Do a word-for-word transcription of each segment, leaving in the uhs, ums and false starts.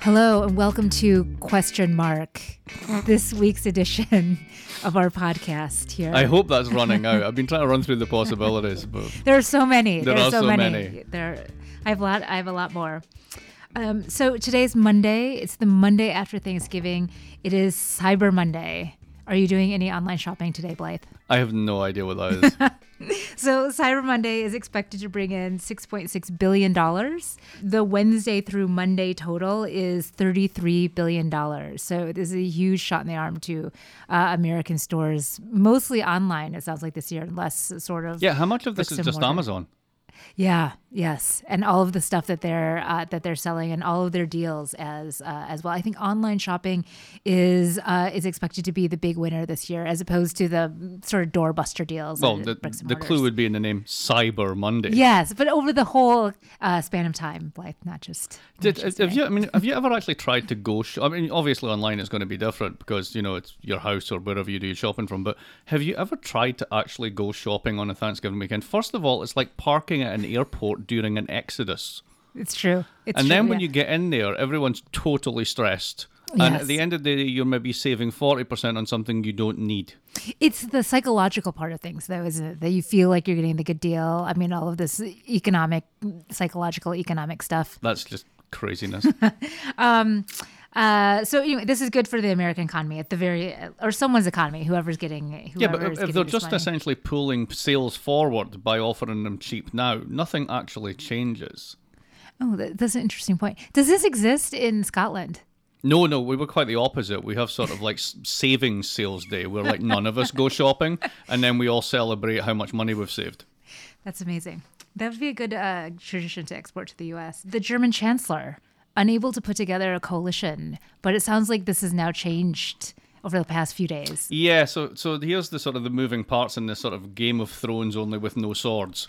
Hello and welcome to Question Mark, this week's edition of our podcast here. I hope that's running out. I've been trying to run through the possibilities, but there are so many. There, there are so, so many. many. There, I have a lot. I have a lot more. Um, so today's Monday. It's the Monday after Thanksgiving. It is Cyber Monday. Are you doing any online shopping today, Blythe? I have no idea what that is. So Cyber Monday is expected to bring in six point six billion dollars. The Wednesday through Monday total is thirty-three billion dollars. So this is a huge shot in the arm to uh, American stores, mostly online, it sounds like this year, less sort of... Yeah, how much of this is just mortar. Amazon? Yeah, yes, and all of the stuff that they're uh, that they're selling and all of their deals as uh, as well. I think online shopping is uh, is expected to be the big winner this year, as opposed to the sort of doorbuster deals. Well, the, the clue would be in the name Cyber Monday. Yes, but over the whole uh, span of time, like not just. Did, not just have today. you? I mean, have you ever actually tried to go? Sh- I mean, obviously online it's going to be different because you know it's your house or wherever you do your shopping from. But have you ever tried to actually go shopping on a Thanksgiving weekend? First of all, it's like parking at an airport during an exodus. It's true. It's and true, then when yeah. you get in there, everyone's totally stressed. And Yes. at the end of the day, you're maybe saving forty percent on something you don't need. It's the psychological part of things, though, isn't it? That you feel like you're getting the good deal. I mean, all of this economic, psychological, economic stuff. That's just craziness. um, uh, so anyway, this is good for the American economy at the very, or someone's economy, whoever's getting. Whoever yeah, but is if, if getting they're this just money. essentially pulling sales forward by offering them cheap now, nothing actually changes. Oh, that, that's an interesting point. Does this exist in Scotland? No, no, we were quite the opposite. We have sort of like s- savings sales day where like none of us go shopping and then we all celebrate how much money we've saved. That's amazing. That would be a good uh, tradition to export to the U S. The German chancellor, unable to put together a coalition, but it sounds like this has now changed over the past few days. Yeah, so so here's the sort of the moving parts in this sort of Game of Thrones only with no swords.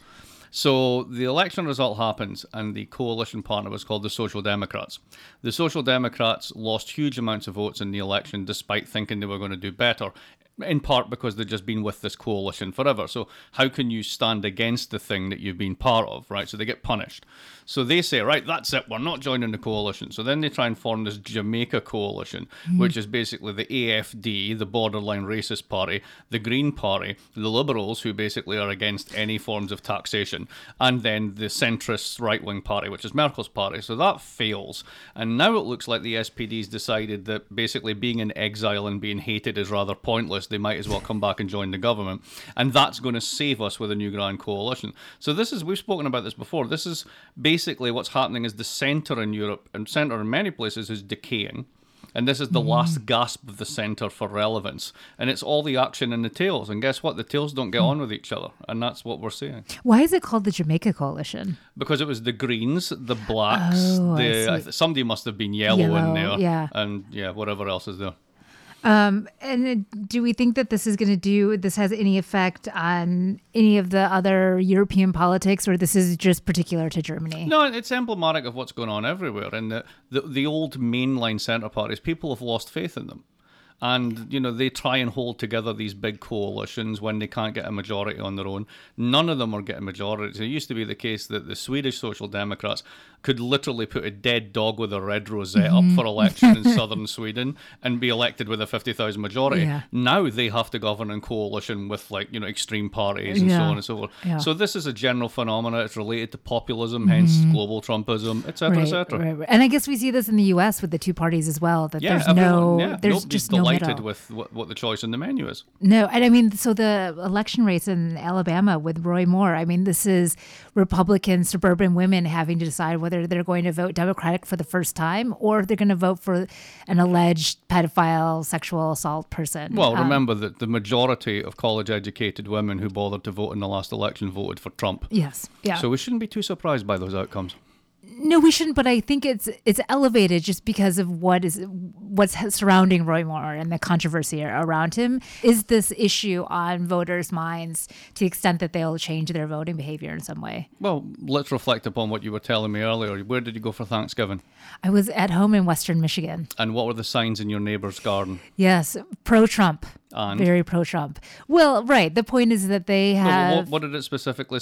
So the election result happens and the coalition partner was called the Social Democrats. The Social Democrats lost huge amounts of votes in the election despite thinking they were going to do better, in part because they've just been with this coalition forever. So how can you stand against the thing that you've been part of, right? So they get punished. So they say, right, that's it, we're not joining the coalition. So then they try and form this Jamaica coalition, mm-hmm. which is basically the A F D, the borderline racist party, the Green Party, the Liberals, who basically are against any forms of taxation, and then the centrist right-wing party, which is Merkel's party. So that fails. And now it looks like the S P D's decided that basically being in exile and being hated is rather pointless. They might as well come back and join the government. And that's going to save us with a new grand coalition. So this is, we've spoken about this before, this is basically what's happening is the centre in Europe, and centre in many places is decaying. And this is the mm. last gasp of the centre for relevance. And it's all the action in the tails. And guess what? The tails don't get mm. on with each other. And that's what we're seeing. Why is it called the Jamaica Coalition? Because it was the Greens, the Blacks, oh, the I th- somebody must have been yellow, yellow in there. Yeah. And yeah, whatever else is there. Um, and do we think that this is going to do, this has any effect on any of the other European politics, or this is just particular to Germany? No, it's emblematic of what's going on everywhere. And the, the, the old mainline centre parties, people have lost faith in them. And, you know, they try and hold together these big coalitions when they can't get a majority on their own. None of them are getting majorities. It used to be the case that the Swedish Social Democrats could literally put a dead dog with a red rosette mm-hmm. up for election in southern Sweden and be elected with a fifty thousand majority. Yeah. Now they have to govern in coalition with, like, you know, extreme parties and yeah. so on and so forth. Yeah. So this is a general phenomena. It's related to populism, hence mm-hmm. global Trumpism, et cetera, right, et cetera. Right, right. And I guess we see this in the U S with the two parties as well, that Yeah, there's everyone, no, yeah, there's nobody's just no delighted middle. with what, what the choice in the menu is. No, and I mean, so the election race in Alabama with Roy Moore, I mean, this is Republican suburban women having to decide whether they're going to vote Democratic for the first time or if they're going to vote for an alleged pedophile sexual assault person. Well, Um, remember that the majority of college-educated women who bothered to vote in the last election voted for Trump. Yes, yeah. So we shouldn't be too surprised by those outcomes. No, we shouldn't, but I think it's it's elevated just because of what is what's surrounding Roy Moore and the controversy around him. Is this issue on voters' minds to the extent that they'll change their voting behavior in some way? Well, let's reflect upon what you were telling me earlier. Where did you go for Thanksgiving? I was at home in Western Michigan. And what were the signs in your neighbour's garden? Yes, pro-Trump. And? Very pro-Trump. Well, right. The point is that they have... Well, what, what did it specifically say?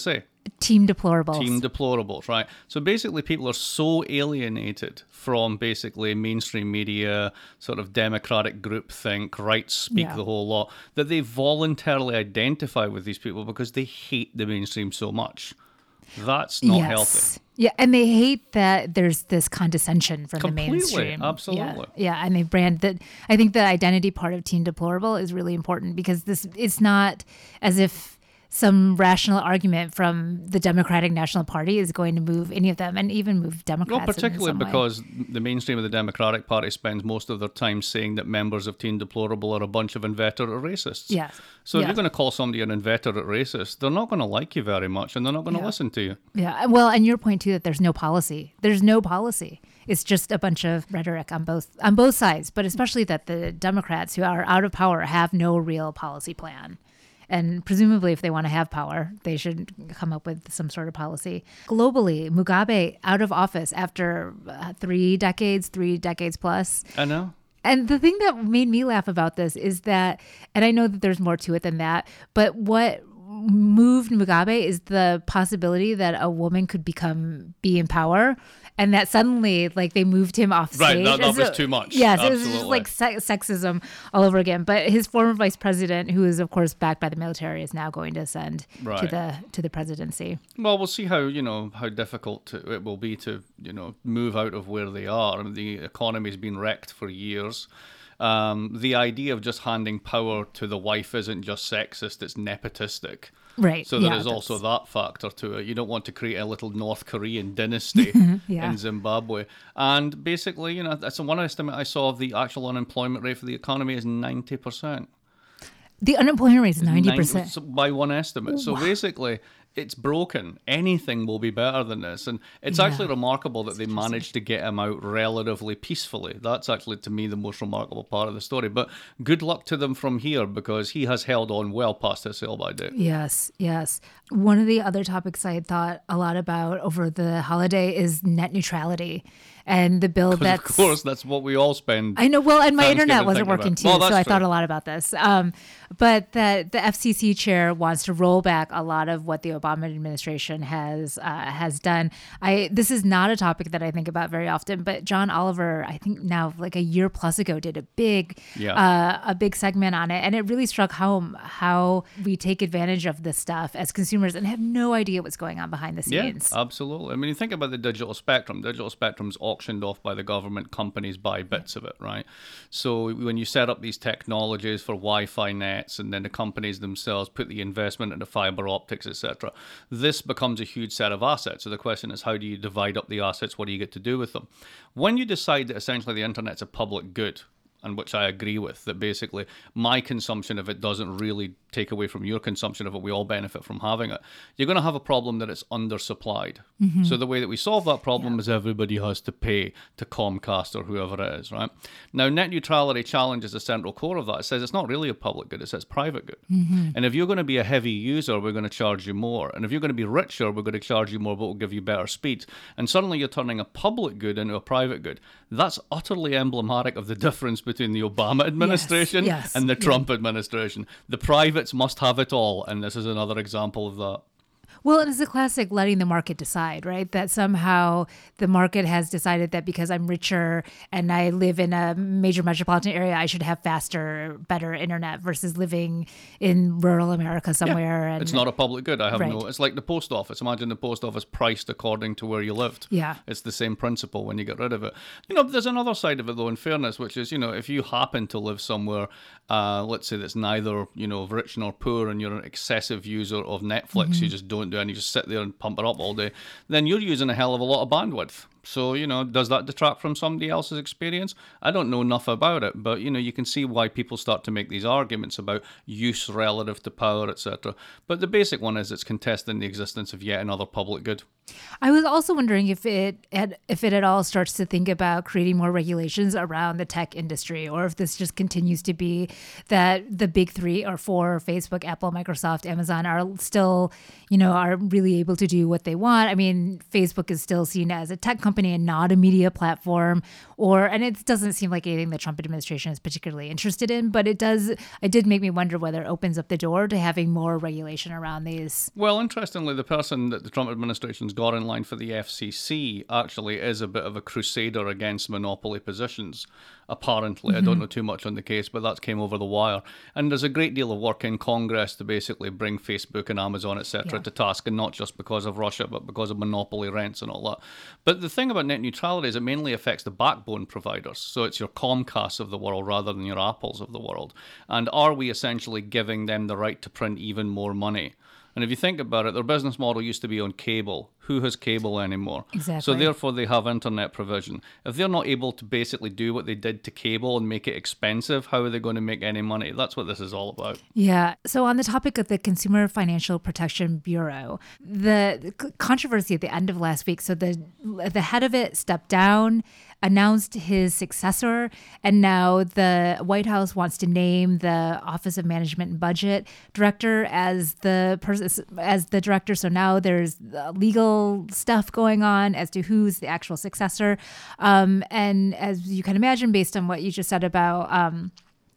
Team deplorables. Team deplorables, right? So basically people are so alienated from basically mainstream media, sort of democratic groupthink, rights speak, Yeah. the whole lot, that they voluntarily identify with these people because they hate the mainstream so much. That's not yes. healthy. Yeah, and they hate that there's this condescension from Completely, the mainstream. absolutely. Yeah, yeah, and they brand that. I think the identity part of Teen Deplorable is really important because this it's not as if some rational argument from the Democratic National Party is going to move any of them, and even move Democrats. Well, particularly in some way. because the mainstream of the Democratic Party spends most of their time saying that members of Teen Deplorable are a bunch of inveterate racists. Yes. So if Yeah. you're going to call somebody an inveterate racist, they're not going to like you very much, and they're not going to Yeah. listen to you. Yeah, well, and your point too that there's no policy. There's no policy. It's just a bunch of rhetoric on both on both sides, but especially that the Democrats who are out of power have no real policy plan. And presumably, if they want to have power, they should come up with some sort of policy. Globally, Mugabe out of office after uh, three decades, three decades plus. I know. And the thing that made me laugh about this is that, and I know that there's more to it than that, but what moved Mugabe is the possibility that a woman could become, be in power. And that suddenly, like, they moved him off Right, stage. that, that And was so- too much. Yes, it was Absolutely. just like se- sexism all over again. But his former vice president, who is of course backed by the military, is now going to ascend to Right. the to the presidency. Well, we'll see how, you know, how difficult to, it will be to, you know, move out of where they are. I mean, the economy's been wrecked for years. Um, the idea of just handing power to the wife isn't just sexist, it's nepotistic. Right. So there yeah, is also that's- that factor to it. You don't want to create a little North Korean dynasty Yeah. in Zimbabwe. And basically, you know, that's one estimate I saw of the actual unemployment rate for the economy is ninety percent. the unemployment rate is ninety Nine- percent. so- by one estimate. So basically, it's broken. Anything will be better than this. And it's Yeah. actually remarkable that they managed to get him out relatively peacefully. That's actually, to me, the most remarkable part of the story. But good luck to them from here, because he has held on well past his sell-by date. Yes, yes. One of the other topics I had thought a lot about over the holiday is net neutrality and the bill that's. Of course, that's what we all spend. I know. Well, and my Thanksgiving internet wasn't thinking working about. too, Well, that's so I true. thought a lot about this. Um, but that the F C C chair wants to roll back a lot of what the Obama administration has uh, has done. I this is not a topic that I think about very often, but John Oliver, I think now like a year plus ago, did a big Yeah. uh, a big segment on it, and it really struck home how we take advantage of this stuff as consumers and have no idea what's going on behind the scenes. Yeah, absolutely. I mean, you think about the digital spectrum. Digital spectrum's auctioned off by the government. Companies buy bits of it, right? So when you set up these technologies for Wi-Fi nets, and then the companies themselves put the investment into fiber optics, et cetera, this becomes a huge set of assets. So the question is, how do you divide up the assets? What do you get to do with them? When you decide that essentially the internet's a public good, and which I agree with, that basically my consumption of it doesn't really take away from your consumption of it, we all benefit from having it, you're going to have a problem that it's undersupplied. Mm-hmm. So the way that we solve that problem yeah. is everybody has to pay to Comcast or whoever it is, right? Now, net neutrality challenges the central core of that. It says it's not really a public good, it says private good. Mm-hmm. And if you're going to be a heavy user, we're going to charge you more. And if you're going to be richer, we're going to charge you more, but we'll give you better speed. And suddenly you're turning a public good into a private good. That's utterly emblematic of the difference between the Obama administration yes, yes, and the yeah. Trump administration. The privates must have it all, and this is another example of that. Well, it is a classic letting the market decide, right? That somehow the market has decided that because I'm richer and I live in a major metropolitan area, I should have faster, better internet versus living in rural America somewhere. Yeah, and it's not a public good. I have right. no. It's like the post office. Imagine the post office priced according to where you lived. Yeah, it's the same principle when you get rid of it. You know, there's another side of it though. In fairness, which is, you know, if you happen to live somewhere, uh, let's say that's neither, you know, rich nor poor, and you're an excessive user of Netflix, mm-hmm. you just don't do, and you just sit there and pump it up all day, then you're using a hell of a lot of bandwidth. So, you know, does that detract from somebody else's experience? I don't know enough about it, but, you know, you can see why people start to make these arguments about use relative to power, et cetera. But the basic one is it's contesting the existence of yet another public good. I was also wondering if it had, if it at all starts to think about creating more regulations around the tech industry, or if this just continues to be that the big three or four, Facebook, Apple, Microsoft, Amazon, are still, you know, are really able to do what they want. I mean, Facebook is still seen as a tech company and not a media platform, or and it doesn't seem like anything the Trump administration is particularly interested in. But it does, it did make me wonder whether it opens up the door to having more regulation around these. Well, interestingly, the person that the Trump administration's got in line for the F C C actually is a bit of a crusader against monopoly positions, apparently. Mm-hmm. I don't know too much on the case, but that came over the wire. And there's a great deal of work in Congress to basically bring Facebook and Amazon, et cetera, yeah. to task, and not just because of Russia, but because of monopoly rents and all that. But the thing about net neutrality is it mainly affects the backbone providers. So it's your Comcasts of the world rather than your Apples of the world. And are we essentially giving them the right to print even more money? And if you think about it, their business model used to be on cable. Who has cable anymore? Exactly. So therefore, they have internet provision. If they're not able to basically do what they did to cable and make it expensive, how are they going to make any money? That's what this is all about. Yeah. So on the topic of the Consumer Financial Protection Bureau, the controversy at the end of last week, so the the head of it stepped down, announced his successor, and now the White House wants to name the Office of Management and Budget director as the person as the director. So now there's legal stuff going on as to who's the actual successor. Um, and as you can imagine, based on what you just said about um,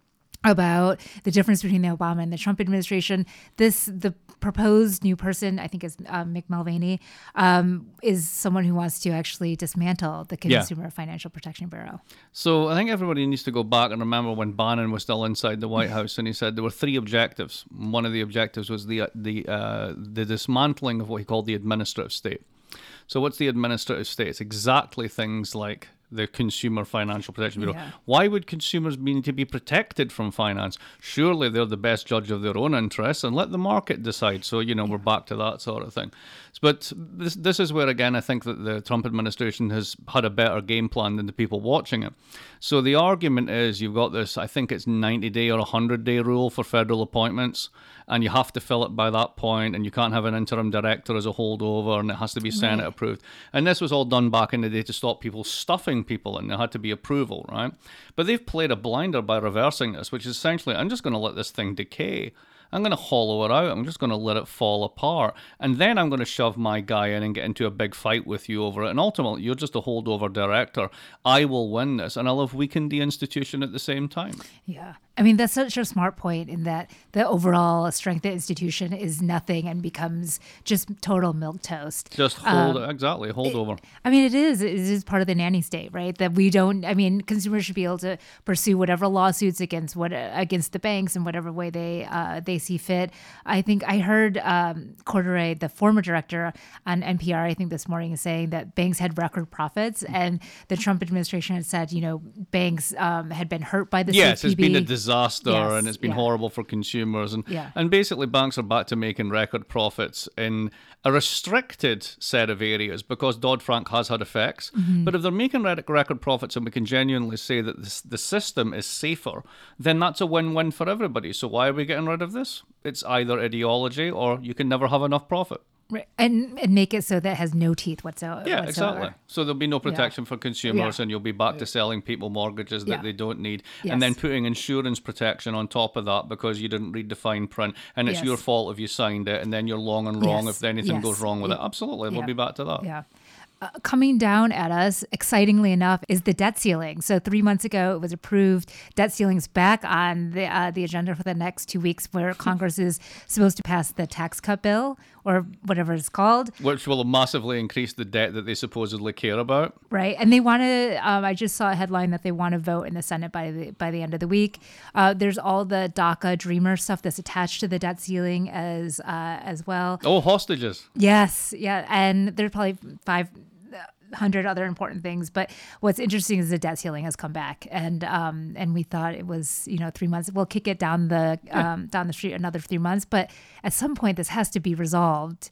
about the difference between the Obama and the Trump administration, this the proposed new person, I think is uh, Mick Mulvaney, um, is someone who wants to actually dismantle the Consumer yeah. Financial Protection Bureau. So I think everybody needs to go back and remember when Bannon was still inside the White House, and he said there were three objectives. One of the objectives was the the uh, the dismantling of what he called the administrative state. So what's the administrative state? It's exactly things like the Consumer Financial Protection Bureau. Yeah. Why would consumers need to be protected from finance? Surely they're the best judge of their own interests, and let the market decide. So, you know, yeah. we're back to that sort of thing. But this this is where, again, I think that the Trump administration has had a better game plan than the people watching it. So the argument is you've got this, I think it's ninety-day or one hundred-day rule for federal appointments, and you have to fill it by that point, and you can't have an interim director as a holdover, and it has to be Senate right. approved. And this was all done back in the day to stop people stuffing people, and there had to be approval, right? But they've played a blinder by reversing this, which is essentially, I'm just going to let this thing decay. I'm going to hollow it out. I'm just going to let it fall apart. And then I'm going to shove my guy in and get into a big fight with you over it. And ultimately, you're just a holdover director. I will win this, and I'll have weakened the institution at the same time. Yeah. I mean, that's such a smart point in that the overall strength of the institution is nothing and becomes just total milquetoast. Just hold, um, exactly, holdover. I mean, it is. It is part of the nanny state, right? That we don't, I mean, consumers should be able to pursue whatever lawsuits against what against the banks in whatever way they uh, they see fit. I think I heard um, Corderay, the former director on N P R, I think this morning, is saying that banks had record profits, and the Trump administration had said, you know, banks um, had been hurt by the yes, C F P B. It's been a disaster. Disaster yes, and it's been yeah. horrible for consumers, and yeah. and basically banks are back to making record profits in a restricted set of areas because Dodd-Frank has had effects. Mm-hmm. But if they're making record profits and we can genuinely say that this, the system is safer, then that's a win-win for everybody. So why are we getting rid of this? It's either ideology or you can never have enough profit. Right. And, and make it so that it has no teeth whatsoever. Yeah, exactly. So there'll be no protection yeah. for consumers, yeah. and you'll be back to selling people mortgages that yeah. they don't need, yes. and then putting insurance protection on top of that because you didn't read the fine print, and it's yes. your fault if you signed it, and then you're long and wrong yes. if anything yes. goes wrong with yeah. it. Absolutely, yeah. we'll be back to that. Yeah. Uh, coming down at us, excitingly enough, is the debt ceiling. So three months ago, it was approved. Debt ceiling's back on the uh, the agenda for the next two weeks, where Congress is supposed to pass the tax cut bill, or whatever it's called. Which will massively increase the debt that they supposedly care about. Right. And they want to, um, I just saw a headline that they want to vote in the Senate by the by the end of the week. Uh, there's all the DACA Dreamer stuff that's attached to the debt ceiling as uh, as well. Oh, hostages. Yes. Yeah. And there's probably five hundred other important things. But what's interesting is the debt ceiling has come back. And um, and we thought it was, you know, three months. We'll kick it down the um, down the street another three months. But at some point, this has to be resolved.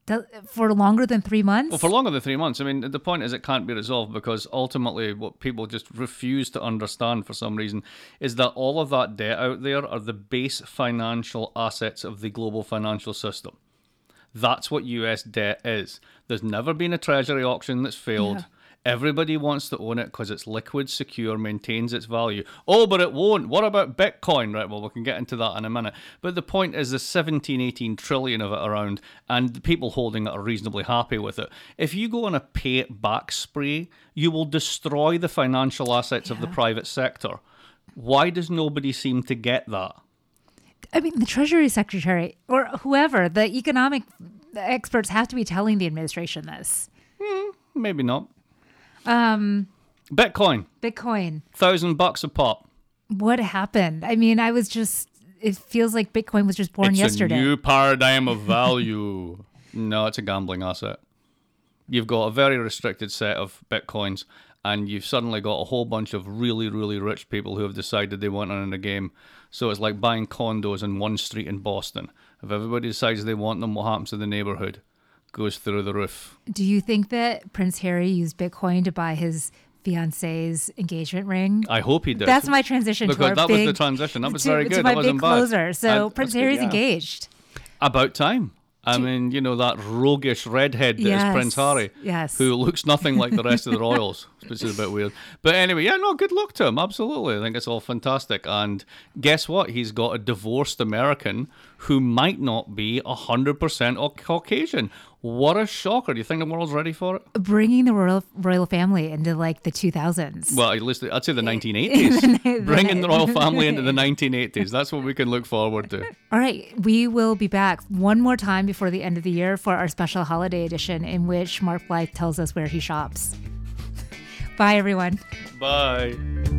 For longer than three months? Well, for longer than three months. I mean, the point is it can't be resolved because ultimately what people just refuse to understand for some reason is that all of that debt out there are the base financial assets of the global financial system. That's what U S debt is. There's never been a treasury auction that's failed. Yeah. Everybody wants to own it because it's liquid, secure, maintains its value. Oh, but it won't. What about Bitcoin? Right, well, we can get into that in a minute. But the point is there's seventeen, eighteen trillion of it around, and the people holding it are reasonably happy with it. If you go on a pay it back spree, you will destroy the financial assets yeah. of the private sector. Why does nobody seem to get that? I mean, the Treasury Secretary or whoever, the economic experts have to be telling the administration this. Hmm, maybe not. Um, Bitcoin. Bitcoin. Thousand bucks a pop. What happened? I mean, I was just, it feels like Bitcoin was just born it's yesterday. It's a new paradigm of value. No, it's a gambling asset. You've got a very restricted set of Bitcoins, and you've suddenly got a whole bunch of really, really rich people who have decided they want in the game. So it's like buying condos in one street in Boston. If everybody decides they want them, what happens to the neighborhood? Goes through the roof. Do you think that Prince Harry used Bitcoin to buy his fiance's engagement ring? I hope he did. That's my transition because to our that big, was the transition. That was to, very good. To my that wasn't big bad. closer. So And Prince good, Harry's yeah. engaged. About time. I mean, you know, that roguish redhead that yes, is Prince Harry, yes. who looks nothing like the rest of the royals, which is a bit weird. But anyway, yeah, no, good luck to him. Absolutely. I think it's all fantastic. And guess what? He's got a divorced American who might not be one hundred percent Caucasian. What a shocker. Do you think the world's ready for it? Bringing the royal royal family into like the two thousands. Well, at least I'd say the nineteen eighties. Bringing the royal family into the nineteen eighties. That's what we can look forward to. All right. We will be back one more time before the end of the year for our special holiday edition in which Mark Blythe tells us where he shops. Bye, everyone. Bye.